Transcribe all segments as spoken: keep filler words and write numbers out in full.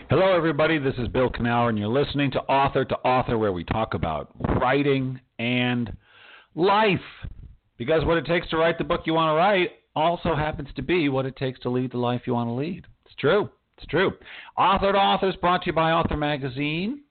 Hello, everybody. This is Bill Knauer, and you're listening to Author to Author, where we talk about writing and life. Because what it takes to write the book you want to write also happens to be what it takes to lead the life you want to lead. It's true. It's true. Author to Author is brought to you by Author Magazine,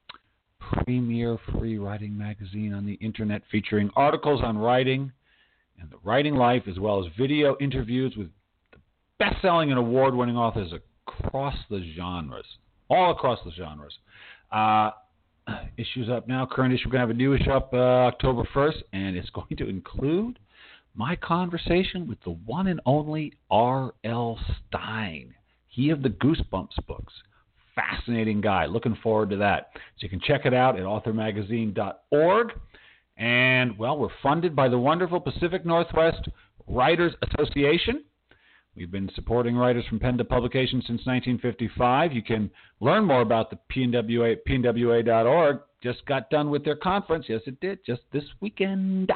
premier free writing magazine on the internet, featuring articles on writing and the writing life, as well as video interviews with the best-selling and award-winning authors across the genres, all across the genres. Uh, issues up now. Current issue, we're going to have a new issue up uh, October first, and it's going to include my conversation with the one and only R L Stine. He of the Goosebumps books. Fascinating guy. Looking forward to that. So you can check it out at author magazine dot org. And, well, we're funded by the wonderful Pacific Northwest Writers Association. We've been supporting writers from pen to publication since nineteen fifty-five. You can learn more about the P N W A at P N W A dot org. Just got done with their conference. Yes, it did, just this weekend.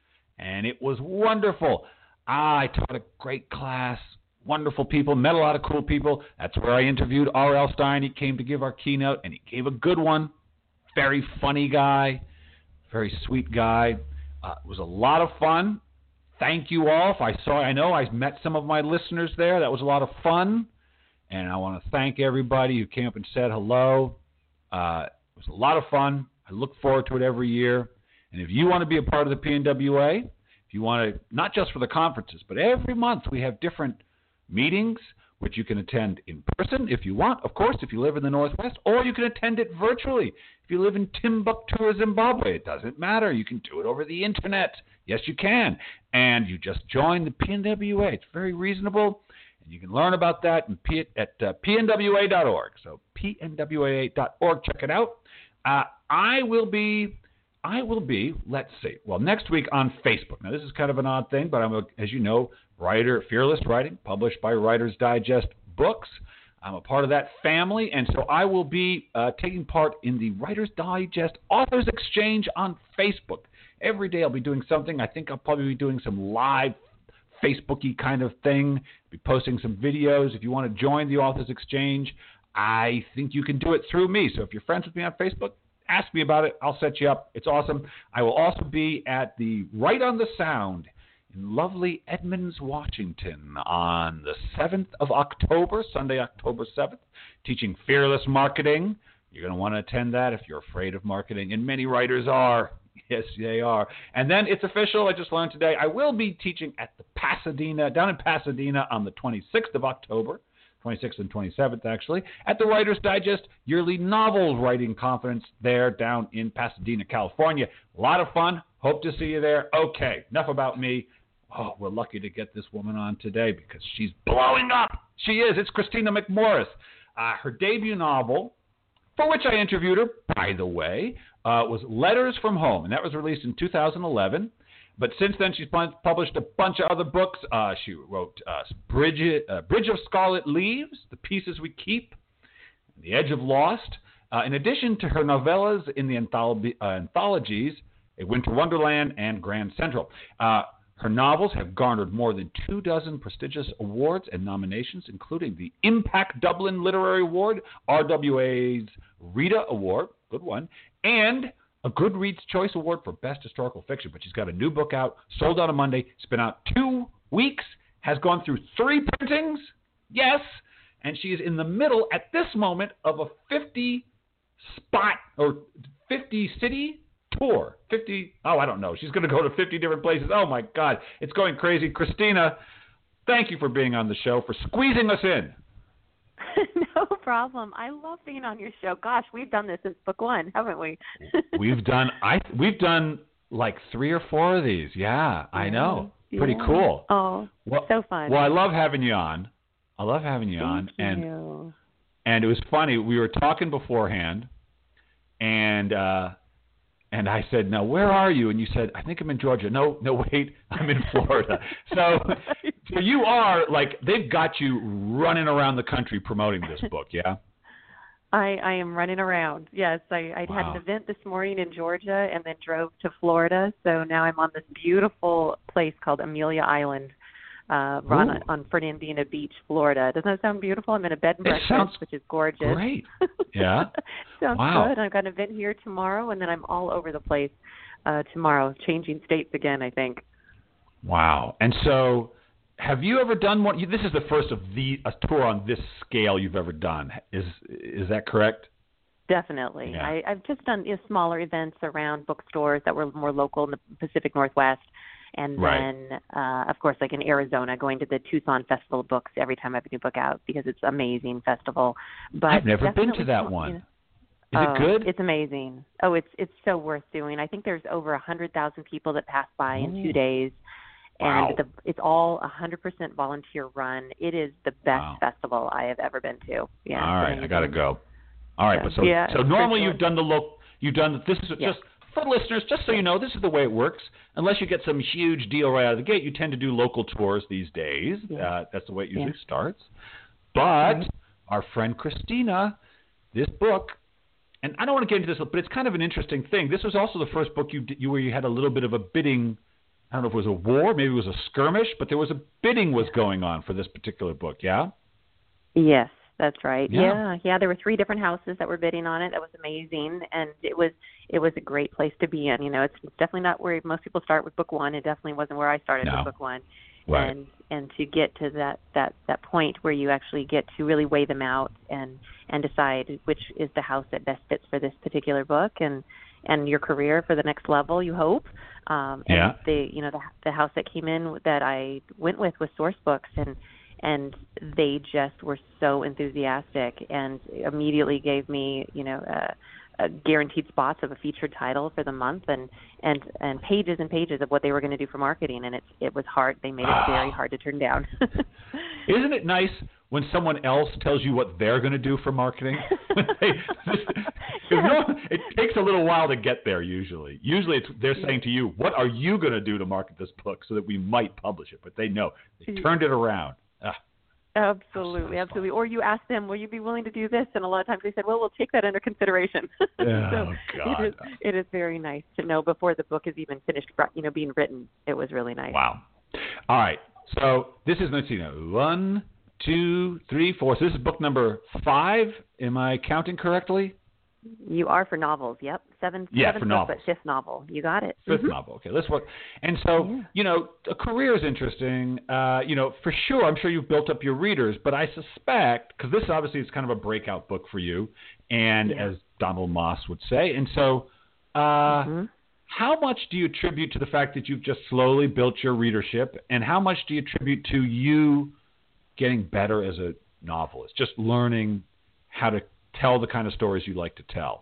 And it was wonderful. I taught a great class. Wonderful people. Met a lot of cool people. That's where I interviewed R L Stine. He came to give our keynote, and he gave a good one. Very funny guy. Very sweet guy. Uh, it was a lot of fun. Thank you all. If I saw, I know I met some of my listeners there. That was a lot of fun. And I want to thank everybody who came up and said hello. Uh, it was a lot of fun. I look forward to it every year. And if you want to be a part of the P N W A, if you want to, not just for the conferences, but every month we have different meetings, which you can attend in person if you want, of course, if you live in the Northwest, or you can attend it virtually. If you live in Timbuktu or Zimbabwe, it doesn't matter. You can do it over the internet. Yes, you can. And you just join the P N W A. It's very reasonable, and you can learn about that in P- at uh, P N W A dot org. So P N W A dot org, check it out. Uh, I will be... I will be, let's see, well, next week on Facebook. Now, this is kind of an odd thing, but I'm, a, as you know, writer, Fearless Writing, published by Writer's Digest Books. I'm a part of that family, and so I will be uh, taking part in the Writer's Digest Authors Exchange on Facebook. Every day I'll be doing something. I think I'll probably be doing some live Facebook-y kind of thing, be posting some videos. If you want to join the Authors Exchange, I think you can do it through me. So if you're friends with me on Facebook, ask me about it. I'll set you up. It's awesome. I will also be at the Right on the Sound in lovely Edmonds, Washington on the seventh of October, Sunday, October seventh, teaching Fearless Marketing. You're going to want to attend that if you're afraid of marketing, and many writers are. Yes, they are. And then it's official. I just learned today. I will be teaching at the Pasadena, down in Pasadena on the twenty-sixth of October. twenty-sixth and twenty-seventh, actually, at the Writer's Digest Yearly Novel Writing Conference there down in Pasadena, California. A lot of fun. Hope to see you there. Okay, enough about me. Oh, we're lucky to get this woman on today because she's blowing up. She is. It's Christina McMorris. Uh, her debut novel, for which I interviewed her, by the way, uh, was Letters from Home, and that was released in two thousand eleven. But since then, she's published a bunch of other books. Uh, she wrote uh, Bridge, uh, Bridge of Scarlet Leaves, The Pieces We Keep, The Edge of Lost. Uh, in addition to her novellas in the antholo- uh, anthologies, A Winter Wonderland and Grand Central. Uh, her novels have garnered more than two dozen prestigious awards and nominations, including the Impact Dublin Literary Award, R W A's Rita Award, good one, and a Goodreads Choice Award for Best Historical Fiction. But she's got a new book out, sold out on Monday. It's been out two weeks, has gone through three printings, yes, and she is in the middle at this moment of a fifty-spot or fifty-city tour. fifty, oh, I don't know. She's going to go to fifty different places. Oh, my God. It's going crazy. Christina, thank you for being on the show, for squeezing us in. No problem. I love being on your show. Gosh, we've done this since book one, haven't we? we've done I we've done like three or four of these. Yeah, I know. Yeah. Pretty cool. Oh, well, so fun. Well, I love having you on. I love having you Thank on. And you. and it was funny. We were talking beforehand, and uh, and I said, "Now, where are you?" And you said, "I think I'm in Georgia." No, no, wait, I'm in Florida. so, so you are like they've got you running around the country promoting this book, yeah? I, I am running around. Yes, I, I Wow. had an event this morning in Georgia and then drove to Florida. So now I'm on this beautiful place called Amelia Island. uh, on, on Fernandina Beach, Florida. Doesn't that sound beautiful? I'm in a bed and It breakfast, sounds which is gorgeous. Great. Yeah. Sounds Wow. good. I've got an event here tomorrow, and then I'm all over the place uh, tomorrow, changing states again, I think. Wow. And so, have you ever done one? This is the first of the a tour on this scale you've ever done. Is is that correct? Definitely. Yeah. I, I've just done you know, smaller events around bookstores that were more local in the Pacific Northwest. And Right. then, uh, of course, like in Arizona, going to the Tucson Festival of Books every time I have a new book out because it's an amazing festival. But I've never been to definitely that small- one. you know, Is oh, it good? It's amazing. Oh, it's it's so worth doing. I think there's over one hundred thousand people that pass by in two Oh. days. And Wow. the, it's all one hundred percent volunteer run. It is the best Wow. festival I have ever been to. Yeah. All right, I got to go. All right, So, but so yeah, so it's normally pretty you've cool. done the local. You've done this is Yeah. just for listeners, just so you know, this is the way it works. Unless you get some huge deal right out of the gate, you tend to do local tours these days. Yeah. Uh, that's the way it usually Yeah. starts. But Right. our friend Christina, this book, and I don't want to get into this, but it's kind of an interesting thing. This was also the first book you did, you where you had a little bit of a bidding. I don't know if it was a war, maybe it was a skirmish, but there was a bidding was going on for this particular book. Yeah. Yes, that's right. Yeah. Yeah. yeah, There were three different houses that were bidding on it. That was amazing, and it was it was a great place to be in. You know, it's, it's definitely not where most people start with book one. It definitely wasn't where I started No. with book one. Right. And and to get to that, that, that point where you actually get to really weigh them out and and decide which is the house that best fits for this particular book and and your career for the next level, you hope. Um, and Yeah. the you know the the house that came in that I went with was Source Books, and and they just were so enthusiastic and immediately gave me you know uh, uh, guaranteed spots of a featured title for the month and and and pages and pages of what they were going to do for marketing, and it's it was hard. They made it very hard to turn down. Isn't it nice when someone else tells you what they're going to do for marketing? Because no, it takes a little while to get there. Usually, usually it's, they're saying to you, "What are you going to do to market this book so that we might publish it?" But they know they turned it around. Ah, Absolutely, absolutely. Or you ask them, will you be willing to do this? And a lot of times they said, well, we'll take that under consideration. Oh, so God. It is, it is very nice to know before the book is even finished, you know, being written. It was really nice. Wow. All right. So this is, let's see now, one, two, three, four. So this is book number five. Am I counting correctly? You are for novels, yep. Seven, Yeah, seven for books, novels. but fifth novel. You got it. Fifth Mhm. novel. Okay, let's work. And so, Yeah. you know, a career is interesting. Uh, you know, for sure, I'm sure you've built up your readers, but I suspect, because this obviously is kind of a breakout book for you, and Yeah. as Donald Moss would say. And so, uh, Mhm. how much do you attribute to the fact that you've just slowly built your readership, and how much do you attribute to you getting better as a novelist, just learning how to tell the kind of stories you like to tell?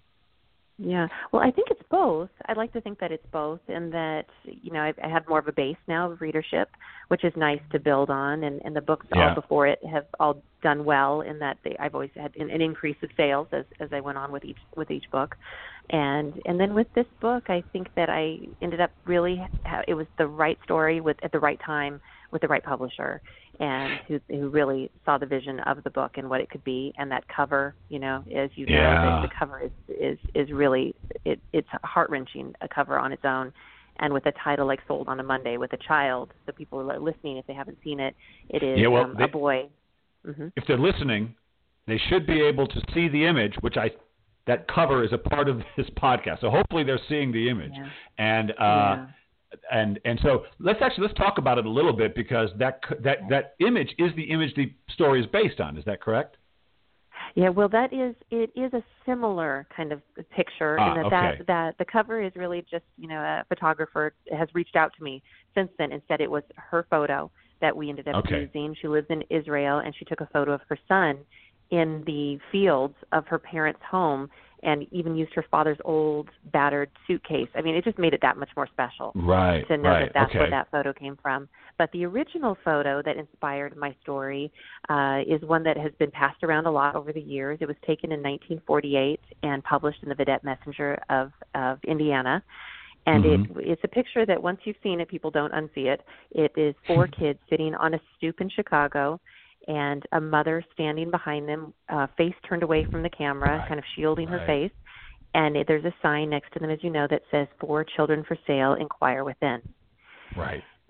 Yeah. Well, I think it's both. I'd like to think that it's both, and that you know I've, I have more of a base now of readership, which is nice to build on. And, and the books Yeah. all before it have all done well in that they, I've always had an, an increase of sales as, as I went on with each with each book, and and then with this book, I think that I ended up really ha- it was the right story with at the right time with the right publisher, and who who really saw the vision of the book and what it could be. And that cover, you know, as you know, Yeah. the, the cover is is is really it it's heart wrenching, a cover on its own. And with a title like Sold on a Monday with a child, so people are listening if they haven't seen it, it is Yeah, well, um, they- a boy. Mm-hmm. If they're listening, they should be able to see the image, which I that cover is a part of this podcast. So hopefully they're seeing the image. Yeah. And uh, Yeah. and and so let's actually let's talk about it a little bit, because that that that image is the image the story is based on. Is that correct? Yeah, well, that is it is a similar kind of picture, Ah, in that, okay. that that the cover is really just you know a photographer has reached out to me since then. Instead, it was her photo that we ended up Okay. using. She lives in Israel, and she took a photo of her son in the fields of her parents' home, and even used her father's old battered suitcase. I mean, it just made it that much more special. Right. To know right. that that's okay. where that photo came from. But the original photo that inspired my story uh, is one that has been passed around a lot over the years. It was taken in nineteen forty-eight and published in the Vedette Messenger of, of Indiana. And Mhm. it, it's a picture that once you've seen it, people don't unsee it. It is four kids sitting on a stoop in Chicago, and a mother standing behind them, uh, face turned away from the camera, Right. kind of shielding Right. her face. And it, there's a sign next to them, as you know, that says, "For children for sale, inquire within." Right.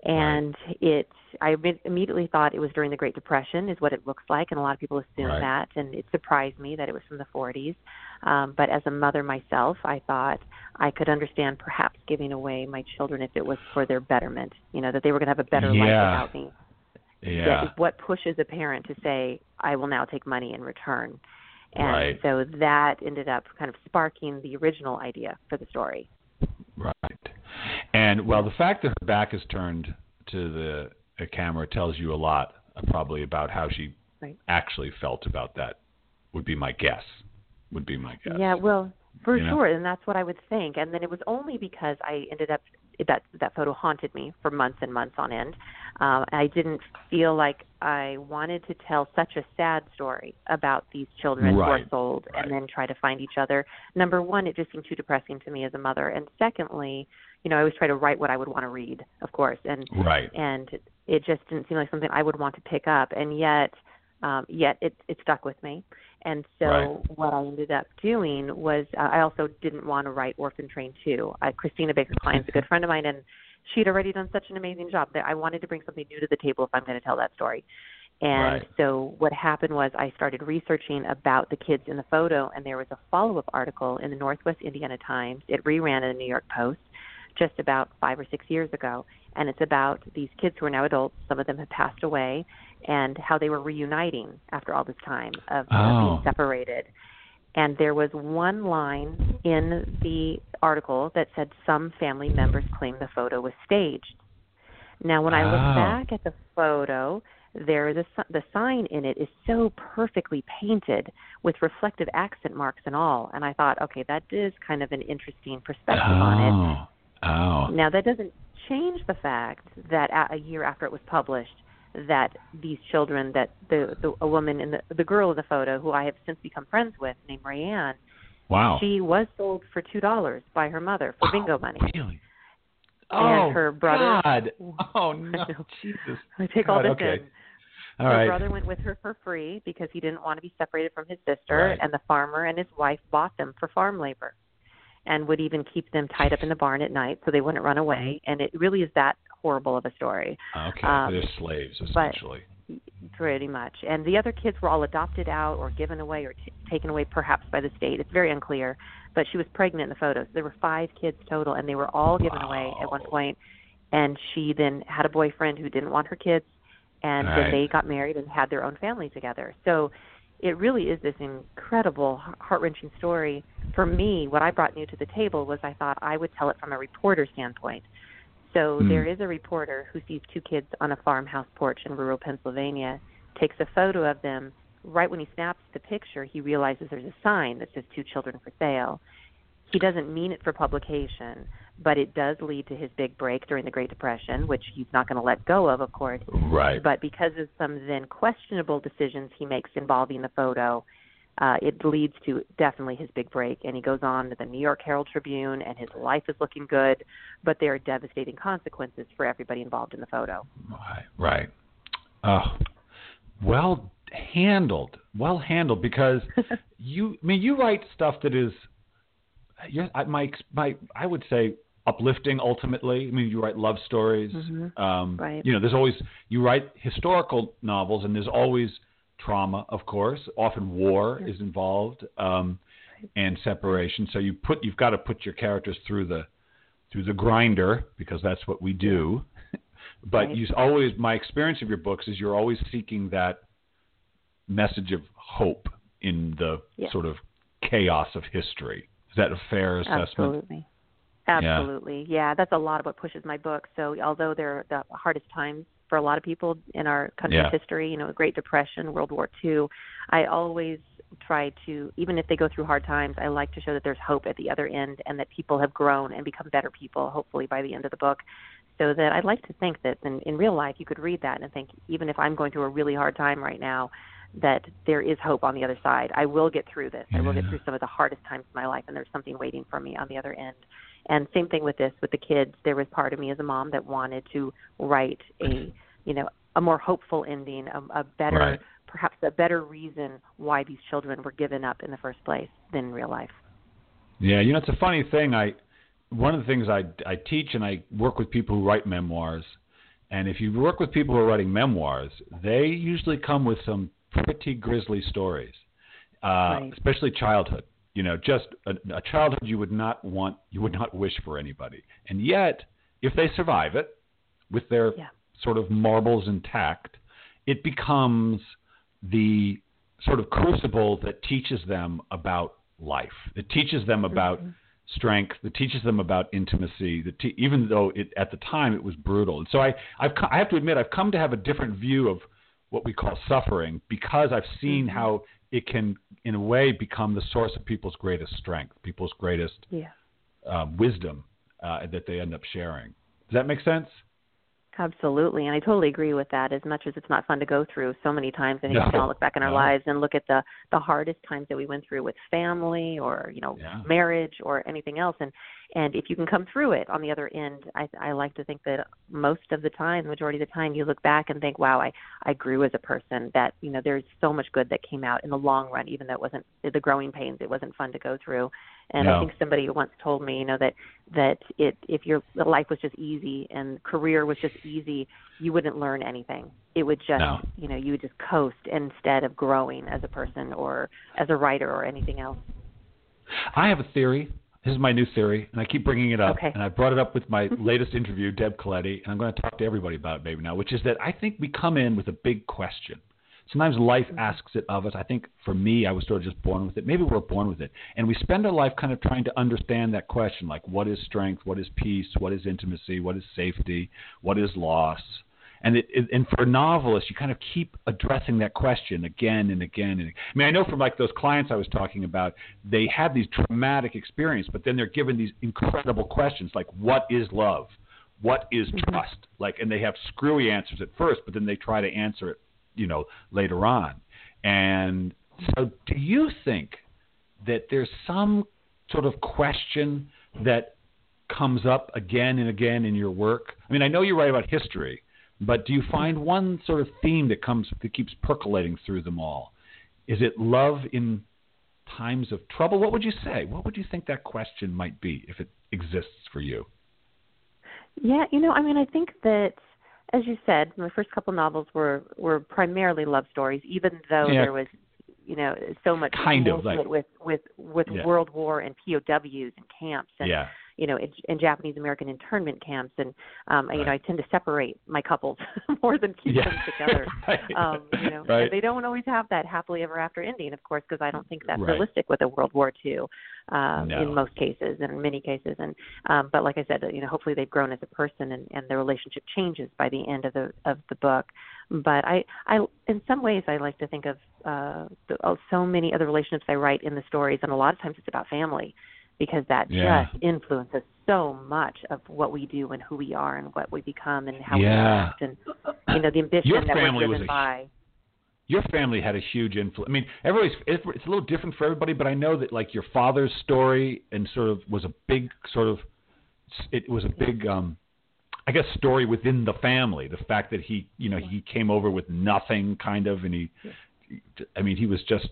And right. it, I immediately thought it was during the Great Depression is what it looks like, and a lot of people assume right. that, and it surprised me that it was from the forties. Um, but as a mother myself, I thought I could understand perhaps giving away my children if it was for their betterment, you know, that they were going to have a better yeah. life without me. Yeah. That is what pushes a parent to say, I will now take money in return. And right. so that ended up kind of sparking the original idea for the story. Right. And, well, the fact that her back is turned to the, the camera tells you a lot, uh, probably about how she right. actually felt about that, would be my guess. Would be my guess. Yeah, well, for you sure, know? And that's what I would think. And then it was only because I ended up, that that photo haunted me for months and months on end. Um, I didn't feel like I wanted to tell such a sad story about these children right. who are sold right. and then try to find each other. Number one, it just seemed too depressing to me as a mother. And secondly, you know, I always try to write what I would want to read, of course. And right. and it just didn't seem like something I would want to pick up. And yet, um, yet it, it stuck with me. And so right. what I ended up doing was uh, I also didn't want to write Orphan Train two. Uh, Christina Baker Klein's a good friend of mine, and she'd already done such an amazing job that I wanted to bring something new to the table if I'm going to tell that story. And right. so what happened was I started researching about the kids in the photo, and there was a follow-up article in the Northwest Indiana Times. It reran in the New York Post just about five or six years ago, and it's about these kids who are now adults. Some of them have passed away, and how they were reuniting after all this time of, oh. of being separated. And there was one line in the article that said some family members claimed the photo was staged. Now, when I look oh. back at the photo, there is a, the sign in it is so perfectly painted with reflective accent marks and all. And I thought, okay, that is kind of an interesting perspective oh. on it. Oh. Now, that doesn't change the fact that a year after it was published, that these children, that the, the a woman in the the girl in the photo, who I have since become friends with, named Rayanne, wow, she was sold for two dollars by her mother for bingo wow, money. Really? And oh her brother. God! Oh no, Jesus! I take God, all this okay. in. All her right. brother went with her for free because he didn't want to be separated from his sister, right. and the farmer and his wife bought them for farm labor, and would even keep them tied up in the barn at night so they wouldn't run away. And it really is that horrible of a story. Okay, um, they're slaves, essentially. But pretty much. And the other kids were all adopted out or given away or t- taken away perhaps by the state. It's very unclear. But she was pregnant in the photos. There were five kids total, and they were all given wow. away at one point. And she then had a boyfriend who didn't want her kids, and right. then they got married and had their own family together. So it really is this incredible, heart-wrenching story. For me, what I brought new to the table was I thought I would tell it from a reporter standpoint. So mm. there is a reporter who sees two kids on a farmhouse porch in rural Pennsylvania, takes a photo of them. Right when he snaps the picture, he realizes there's a sign that says two children for sale. He doesn't mean it for publication, but it does lead to his big break during the Great Depression, which he's not going to let go of, of course. Right. But because of some then questionable decisions he makes involving the photo, uh, it leads to definitely his big break. And he goes on to the New York Herald Tribune, and his life is looking good, but there are devastating consequences for everybody involved in the photo. Right. Right. Oh, well handled. Well handled, because you, I mean, you write stuff that is, You're, I, my, my, I would say uplifting ultimately. I mean, you write love stories. Mm-hmm. Um, right. You know, there's always, you write historical novels, and there's always trauma, of course. Often war yeah. is involved, um, right. and separation. So you put, you've got to put your characters through the, through the grinder, because that's what we do. But right. you always, my experience of your books is you're always seeking that message of hope in the yeah. sort of chaos of history. Is that a fair assessment? Absolutely. Absolutely. Yeah. yeah, that's a lot of what pushes my book. So although they're the hardest times for a lot of people in our country's yeah. history, you know, Great Depression, World War Two, I always try to, even if they go through hard times, I like to show that there's hope at the other end and that people have grown and become better people, hopefully by the end of the book. So that I'd like to think that in, in real life you could read that and think, even if I'm going through a really hard time right now, that there is hope on the other side. I will get through this. Yeah. I will get through some of the hardest times of my life, and there's something waiting for me on the other end. And same thing with this, with the kids. There was part of me as a mom that wanted to write a, you know, a more hopeful ending, a, a better, right. perhaps a better reason why these children were given up in the first place than in real life. Yeah, you know, it's a funny thing. I one of the things I, I teach, and I work with people who write memoirs, And if you work with people who are writing memoirs, they usually come with some pretty grisly stories, uh, right. especially childhood. You know, just a, a childhood you would not want, you would not wish for anybody. And yet, if they survive it with their yeah. sort of marbles intact, it becomes the sort of crucible that teaches them about life. It teaches them about mm-hmm. strength. It teaches them about intimacy. That te- even though it, at the time it was brutal. And so I, I've, I have to admit, I've come to have a different view of what we call suffering because I've seen mm-hmm. how it can, in a way, become the source of people's greatest strength, people's greatest yeah. uh, wisdom uh, that they end up sharing. Does that make sense? Absolutely, and I totally agree with that. As much as it's not fun to go through so many times, and no, we can all look back in our no. lives and look at the the hardest times that we went through with family, or you know, yeah. marriage, or anything else. And and if you can come through it on the other end, I, I like to think that most of the time, the majority of the time, you look back and think, wow, I I grew as a person. That you know, there's so much good that came out in the long run, even though it wasn't the growing pains. It wasn't fun to go through. And no. I think somebody once told me, you know, that that it if your life was just easy and career was just easy, you wouldn't learn anything. It would just, no. you know, you would just coast instead of growing as a person or as a writer or anything else. I have a theory. This is my new theory, and I keep bringing it up. Okay. And I brought it up with my latest interview, Deb Coletti, and I'm going to talk to everybody about it maybe now, which is that I think we come in with a big question. Sometimes life asks it of us. I think for me, I was sort of just born with it. Maybe we're born with it. And we spend our life kind of trying to understand that question, like what is strength, what is peace, what is intimacy, what is safety, what is loss. And it, it, and for novelists, you kind of keep addressing that question again and again. And I mean, I know from like those clients I was talking about, they have these traumatic experiences, but then they're given these incredible questions like, what is love? What is mm-hmm. trust? Like, and they have screwy answers at first, but then they try to answer it, you know, later on. And so do you think that there's some sort of question that comes up again and again in your work? I mean, I know you write about history, but do you find one sort of theme that comes that keeps percolating through them all? Is it love in times of trouble? What would you say? What would you think that question might be if it exists for you? Yeah, you know, I mean, I think that, as you said, my first couple novels were, were primarily love stories, even though yeah. there was, you know, so much kind of like, with with with yeah. World War and P O Ws and camps and yeah. you know, in, in Japanese American internment camps, and um, right. you know, I tend to separate my couples more than keep yeah. them together. right. um, you know, right. and they don't always have that happily ever after ending, of course, because I don't think that's right. realistic with a World War Two um, no. in most cases and in many cases. And um, but like I said, you know, hopefully they've grown as a person, and, and their relationship changes by the end of the of the book. But I, I, in some ways, I like to think of uh, the, of so many other relationships I write in the stories, and a lot of times it's about family, because that yeah. just influences so much of what we do and who we are and what we become and how yeah. we act, and you know, the ambition Your that family we're driven was a, by. Your family had a huge influence. I mean, everybody's it's, it's a little different for everybody, but I know that like your father's story and sort of was a big sort of it was a big um I guess story within the family. The fact that he, you know, he came over with nothing kind of, and he, I mean, he was just,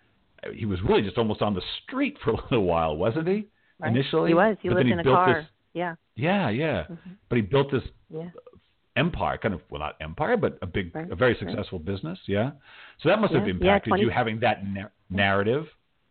he was really just almost on the street for a little while, wasn't he? Right. Initially, he was. He but lived he in a built car. This, yeah. Yeah, yeah. Mm-hmm. But he built this yeah. empire, kind of, well, not empire, but a big, right. a very successful right. business. Yeah. So that must yeah. have impacted yeah, twenty you having that nar- narrative.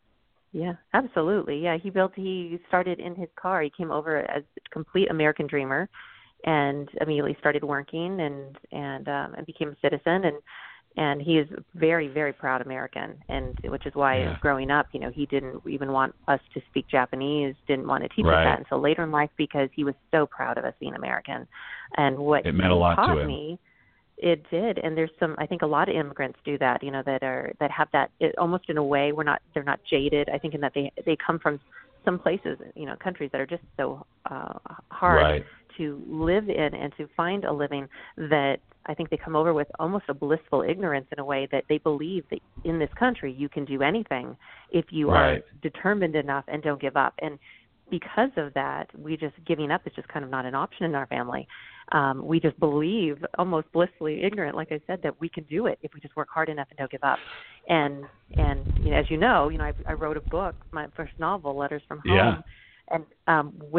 Yeah, absolutely. Yeah, he built. He started in his car. He came over as a complete American dreamer, and immediately started working and and um, and became a citizen, and and he is a very, very proud American, and which is why yeah. growing up, you know, he didn't even want us to speak Japanese, didn't want to teach right. us that until later in life, because he was so proud of us being American. And what it meant a lot taught to him. me, it did, and there's some. I think a lot of immigrants do that, you know, that are that have that it, almost in a way. We're not. They're not jaded. I think in that they they come from some places, you know, countries that are just so uh, hard right. to live in and to find a living, that I think they come over with almost a blissful ignorance in a way, that they believe that in this country you can do anything if you right. are determined enough and don't give up. And because of that, we just giving up is just kind of not an option in our family. Um, we just believe, almost blissfully ignorant, like I said, that we can do it if we just work hard enough and don't give up. And and you know, as you know, you know, I, I wrote a book, my first novel, Letters from Home, yeah. and um, with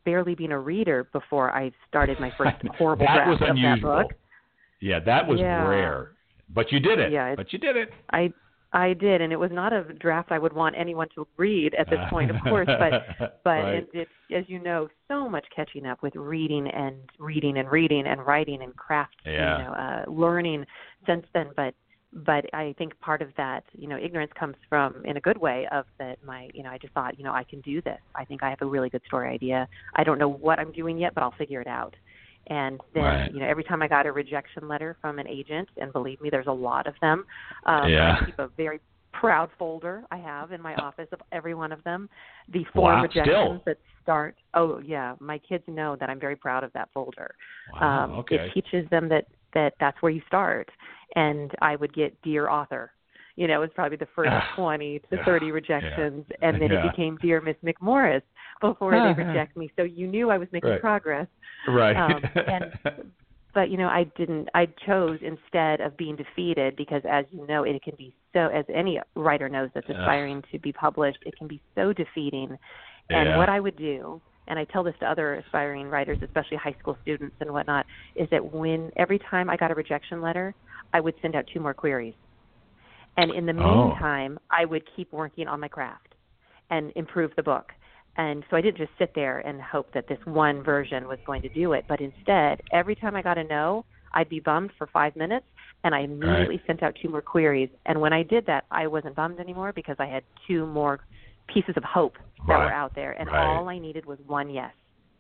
barely been a reader before I started my first horrible that draft was unusual. of that book. Yeah, that was yeah. rare. But you did it. Yeah, but you did it. I I did, and it was not a draft I would want anyone to read at this point, of course. But but right. it, it's, as you know, so much catching up with reading and reading and reading and writing and craft, yeah. you know, uh, learning since then. But but I think part of that, you know, ignorance comes from, in a good way, of that my, you know, I just thought, you know, I can do this. I think I have a really good story idea. I don't know what I'm doing yet, but I'll figure it out. And then, right. you know, every time I got a rejection letter from an agent, and believe me, there's a lot of them, um, yeah. I keep a very proud folder I have in my office of every one of them. The four wow, rejections still. that start, oh, yeah, my kids know that I'm very proud of that folder. Wow, um, okay. It teaches them that, that that's where you start. And I would get Dear Author. You know, it was probably the first twenty to thirty rejections, yeah. and then yeah. it became Dear Miss McMorris before they reject me. So you knew I was making right. progress. Right. Um, and, but, you know, I didn't, I chose instead of being defeated because, as you know, it can be so, as any writer knows that's aspiring to be published, it can be so defeating. And yeah. what I would do, and I tell this to other aspiring writers, especially high school students and whatnot, is that when every time I got a rejection letter, I would send out two more queries. And in the oh. meantime, I would keep working on my craft and improve the book. And so I didn't just sit there and hope that this one version was going to do it. But instead, every time I got a no, I'd be bummed for five minutes, and I immediately right. sent out two more queries. And when I did that, I wasn't bummed anymore because I had two more pieces of hope that right. were out there. And right. all I needed was one yes.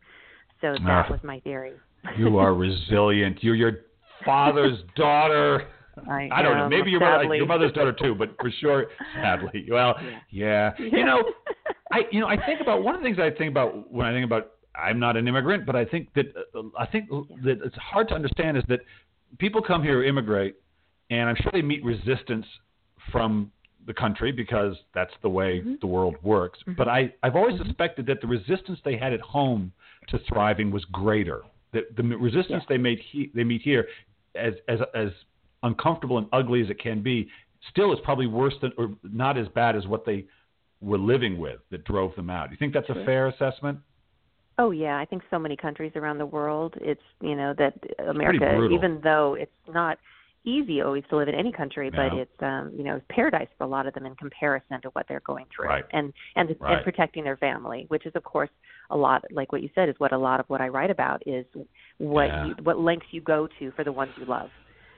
So that uh, was my theory. You are resilient. You're your father's daughter. I, I don't um, know. Maybe your, mother, your mother's daughter too, but for sure, sadly. Well, yeah. yeah. You know, I you know I think about one of the things I think about when I think about I'm not an immigrant, but I think that uh, I think that it's hard to understand is that people come here who immigrate, and I'm sure they meet resistance from the country because that's the way mm-hmm. the world works. Mm-hmm. But I I've always mm-hmm. suspected that the resistance they had at home to thriving was greater. That the resistance yeah. they made he, they meet here, as as as uncomfortable and ugly as it can be, still is probably worse than or not as bad as what they were living with that drove them out. Do you think that's a fair assessment? Oh yeah, I think so many countries around the world, it's, you know, that America, even though it's not easy always to live in any country, yeah. but it's, um, you know, paradise for a lot of them in comparison to what they're going through, right. and and right. and protecting their family, which is of course a lot, like what you said, is what a lot of what I write about is what yeah. you, what lengths you go to for the ones you love.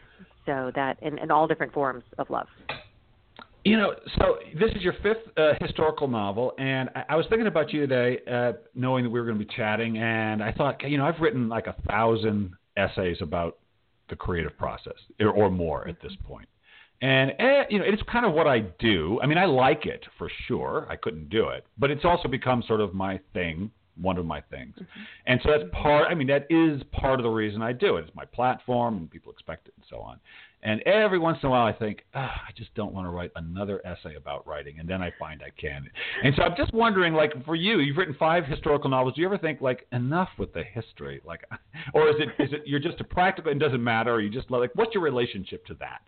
So that, in, in all different forms of love. You know, so this is your fifth uh, historical novel, and I, I was thinking about you today, uh, knowing that we were going to be chatting, and I thought, you know, I've written like a thousand essays about the creative process, or, or more at this point. And, eh, you know, it's kind of what I do. I mean, I like it for sure. I couldn't do it. But it's also become sort of my thing, one of my things. Mm-hmm. And so that's part, I mean, that is part of the reason I do it. It's my platform, and people expect it and so on. And every once in a while I think, oh, I just don't want to write another essay about writing. And then I find I can. And so I'm just wondering, like, for you, you've written five historical novels. Do you ever think, like, enough with the history? Like, or is it, is it you're just a practical, it doesn't matter, or you just, like, what's your relationship to that?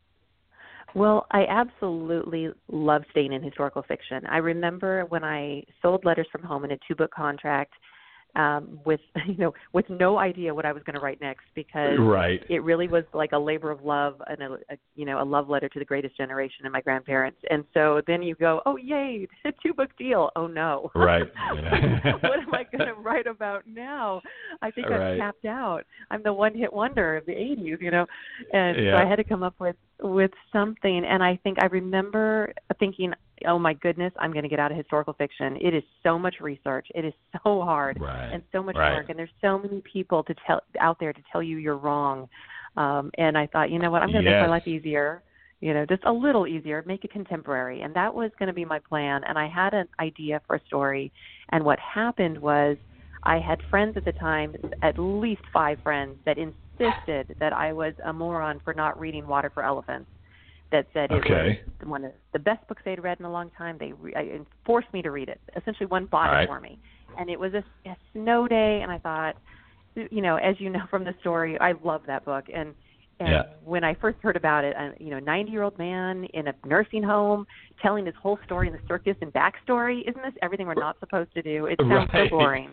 Well, I absolutely love staying in historical fiction. I remember when I sold Letters from Home in a two-book contract, um, with you know with no idea what I was going to write next, because right. it really was like a labor of love and a, a you know a love letter to the greatest generation and my grandparents. And so then you go, oh yay, a two-book deal. Oh no, right? Yeah. What am I going to write about now? I think right. I'm tapped out. I'm the one-hit wonder of the eighties, you know, and yeah. so I had to come up with. with something, and I think I remember thinking, oh my goodness, I'm going to get out of historical fiction. It is so much research. It is so hard right. and so much right. work, and there's so many people to tell out there to tell you you're wrong. Um, and I thought, you know what, I'm going to yes. make my life easier, you know, just a little easier, make it contemporary. And that was going to be my plan. And I had an idea for a story, and what happened was I had friends at the time, at least five friends, that insisted that I was a moron for not reading Water for Elephants, that said it okay. was one of the best books they'd read in a long time. They re- I, forced me to read it. Essentially, one bought right. it for me. And it was a, a snow day, and I thought, you know, as you know from the story, I love that book. And and yeah. when I first heard about it, a, you know, ninety-year-old man in a nursing home telling his whole story in the circus and backstory, isn't this everything we're not supposed to do? It sounds right. so boring.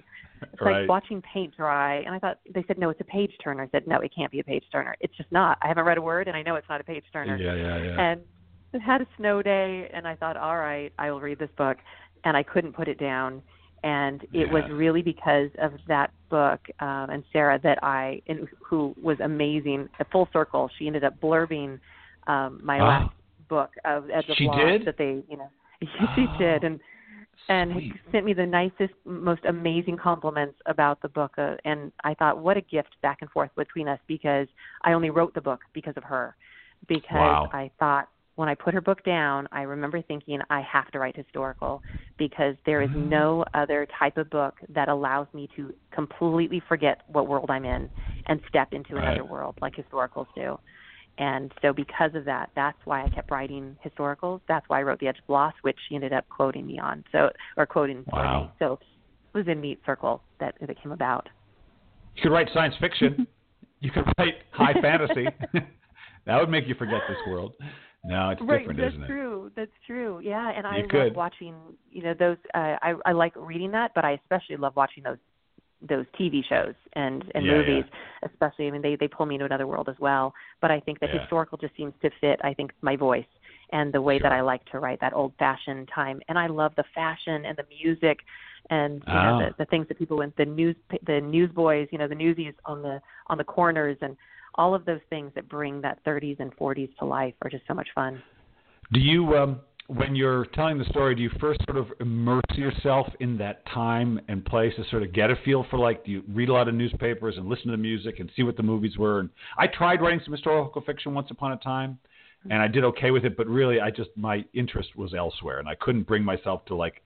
It's Right. like watching paint dry. And I thought, they said, no, it's a page turner. I said, no, it can't be a page turner. It's just not. I haven't read a word, and I know it's not a page turner. Yeah, yeah, yeah. And it had a snow day, and I thought, all right, I will read this book. And I couldn't put it down. And it Yeah. was really because of that book um, and Sarah that I, and who was amazing, a full circle. She ended up blurbing um, my Oh. last book of as a She blog did? that they, you know, she Oh, did, and and sweet. he sent me the nicest, most amazing compliments about the book. Uh, and I thought, what a gift back and forth between us, because I only wrote the book because of her. Because Wow. I thought, when I put her book down, I remember thinking, I have to write historical, because there is no other type of book that allows me to completely forget what world I'm in and step into Right. another world like historicals do. And so because of that, that's why I kept writing historicals. That's why I wrote The Edge of Loss, which she ended up quoting me on, so or quoting for Wow. me. So it was a neat circle that, that came about. You could write science fiction. You could write high fantasy. That would make you forget this world. No, it's Right, different, that's isn't it? true. That's true. Yeah, and I You love could. watching. You know, those. Uh, I I like reading that, but I especially love watching those those T V shows and and Yeah, movies. Especially, I mean, they they pull me into another world as well. But I think that Yeah. historical just seems to fit. I think my voice and the way that Sure. I like to write, that old-fashioned time. And I love the fashion and the music, and you Oh. know the, the things that people in the news the newsboys, you know, the newsies on the on the corners, and all of those things that bring that thirties and forties to life are just so much fun. Do you, um, when you're telling the story, do you first sort of immerse yourself in that time and place to sort of get a feel for, like, do you read a lot of newspapers and listen to the music and see what the movies were? And I tried writing some historical fiction once upon a time, and I did okay with it, but really I just, my interest was elsewhere, and I couldn't bring myself to, like,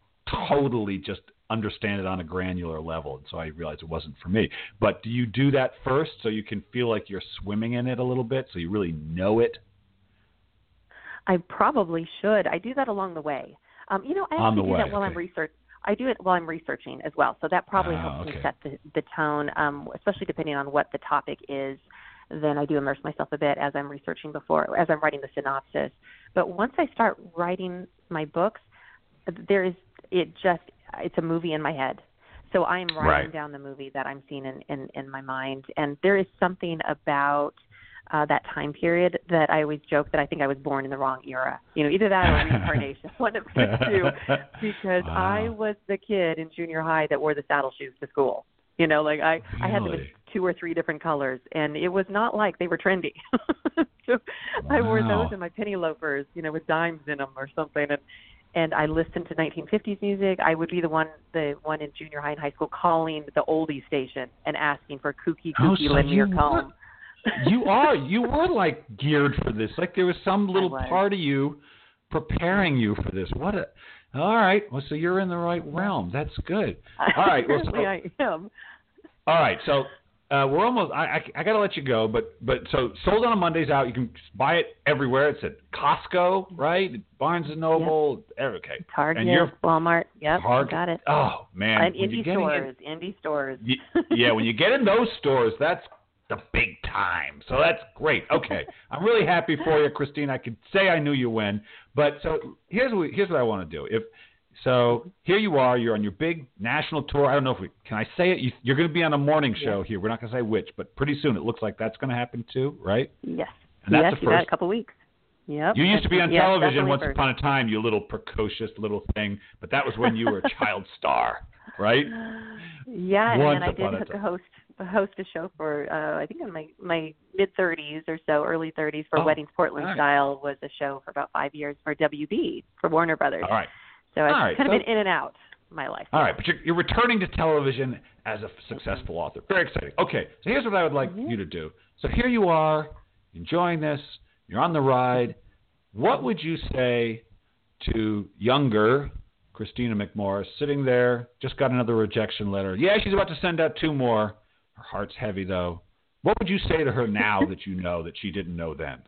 totally just understand it on a granular level, and so I realized it wasn't for me. But do you do that first so you can feel like you're swimming in it a little bit, so you really know it? I probably should. I do that along the way. Um, you know, I On actually the do way, that while okay. I'm research. I do it while I'm researching as well. So that probably Ah, helps okay. me set the, the tone, um, especially depending on what the topic is. Then I do immerse myself a bit as I'm researching before, as I'm writing the synopsis. But once I start writing my books, there is it just it's a movie in my head. So I am writing Right. down the movie that I'm seeing in, in, in my mind, and there is something about uh, that time period that I always joke that I think I was born in the wrong era. You know, either that or reincarnation, one of the two, because Wow. I was the kid in junior high that wore the saddle shoes to school. You know, like I, I had them in Really? two or three different colors, and it was not like they were trendy. So I wore Wow. those in my penny loafers, you know, with dimes in them or something, and and I listened to nineteen fifties music. I would be the one, the one in junior high and high school calling the oldie station and asking for kooky, Oh, kooky, so lend me your you comb. You are. You were, like, geared for this. Like there was some little was. part of you preparing you for this. What a. All right. Well, so you're in the right realm. That's good. All right. Well, so, Apparently I am. all right. So uh, we're almost. I, I I got to let you go. But but so sold on a Monday's out. You can buy it everywhere. It's at Costco, right? Barnes and Noble. Yep. Okay. Target, and you're, Walmart. Yep. Target. Got it. Oh man. And when indie you're getting stores. indie stores. In, yeah. When you get in those stores, that's the big time. So that's great. Okay. I'm really happy for you, Christine. I could say I knew you when, but so here's what, here's what I want to do. If so, here you are. You're on your big national tour. I don't know if we can I say it. You, you're going to be on a morning show here. We're not going to say which, but pretty soon it looks like that's going to happen too, right? Yes. And that's yes, the you got first. a couple weeks. Yep. You used to be on Yes, television definitely once first. upon a time, you little precocious little thing, but that was when you were a child star, right? Yeah, Once and then I upon a did time. host host a show for uh, I think in my my mid thirties or so, early thirties for Oh, Weddings Portland all right. Style was a show for about five years for W B for Warner Brothers. All right. So I've All right, kind so- of been in and out my life. All right, but you're, you're returning to television as a successful author. Very exciting. Okay, so here's what I would like Mhm. you to do. So here you are, enjoying this. You're on the ride. What would you say to younger Christina McMorris, sitting there, just got another rejection letter? Yeah, she's about to send out two more. Her heart's heavy, though. What would you say to her now that you know that she didn't know then?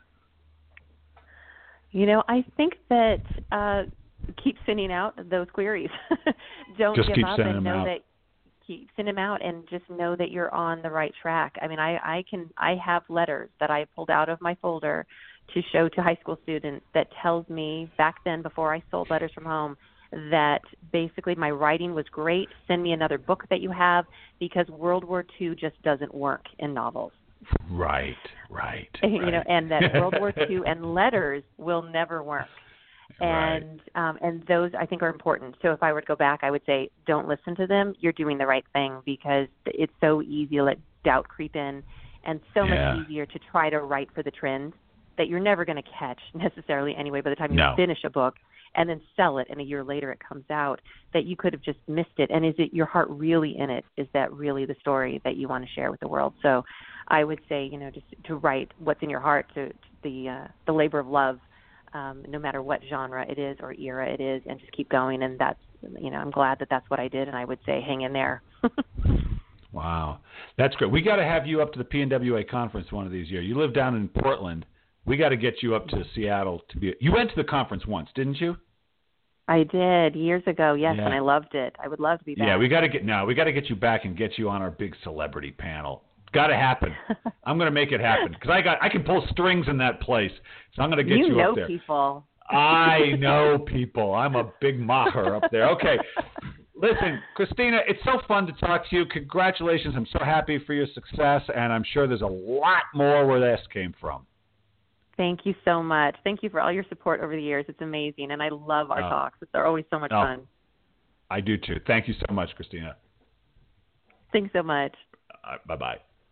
You know, I think that uh, keep sending out those queries. Don't Just give keep up sending and them know out. that keep send them out and just know that you're on the right track. I mean, I, I can I have letters that I pulled out of my folder to show to high school students that tells me back then before I sold letters from home that basically my writing was great. Send me another book that you have, because World War Two just doesn't work in novels. Right, right. You right. know, and that World War Two and letters will never work. And right. um, and those, I think, are important. So if I were to go back, I would say don't listen to them. You're doing the right thing, because it's so easy to let doubt creep in, and so yeah. much easier to try to write for the trend that you're never going to catch necessarily anyway by the time you no. finish a book and then sell it and a year later it comes out, that you could have just missed it. And is it your heart really in it? Is that really the story that you want to share with the world? So I would say, you know, just to write what's in your heart, to, to the uh, the labor of love, um, no matter what genre it is or era it is, and just keep going. And that's, you know, I'm glad that that's what I did, and I would say hang in there. Wow. That's great. We got to have you up to the P N W A conference one of these years. You live down in Portland. We got to get you up to Seattle to be. You went to the conference once, didn't you? I did years ago, yes, yeah. and I loved it. I would love to be back. Yeah, we got to get now. We got to get you back and get you on our big celebrity panel. Got to happen. I'm going to make it happen, because I got I can pull strings in that place. So I'm going to get you, you know up there. People. I know people. I'm a big macher up there. Okay. Listen, Christina, it's so fun to talk to you. Congratulations. I'm so happy for your success, and I'm sure there's a lot more where this came from. Thank you so much. Thank you for all your support over the years. It's amazing, and I love our oh. talks. They're always so much oh. fun. I do, too. Thank you so much, Christina. Thanks so much. Uh, bye-bye.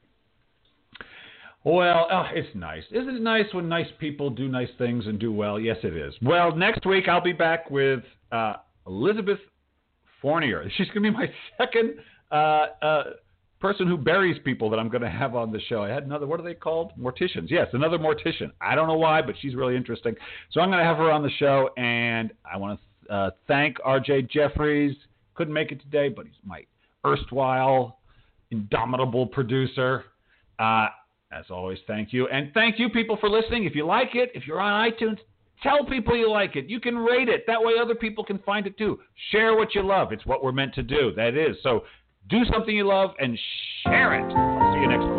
Well, oh, it's nice. Isn't it nice when nice people do nice things and do well? Yes, it is. Well, next week I'll be back with uh, Elizabeth Fournier. She's going to be my second uh, uh, person who buries people that I'm going to have on the show. I had another, what are they called? Morticians. Yes, another mortician. I don't know why, but she's really interesting. So I'm going to have her on the show, and I want to uh, thank R J Jeffries. Couldn't make it today, but he's my erstwhile, indomitable producer. Uh, as always, thank you. And thank you, people, for listening. If you like it, if you're on iTunes, tell people you like it. You can rate it. That way other people can find it too. Share what you love. It's what we're meant to do. That is. So do something you love and share it. I'll see you next week.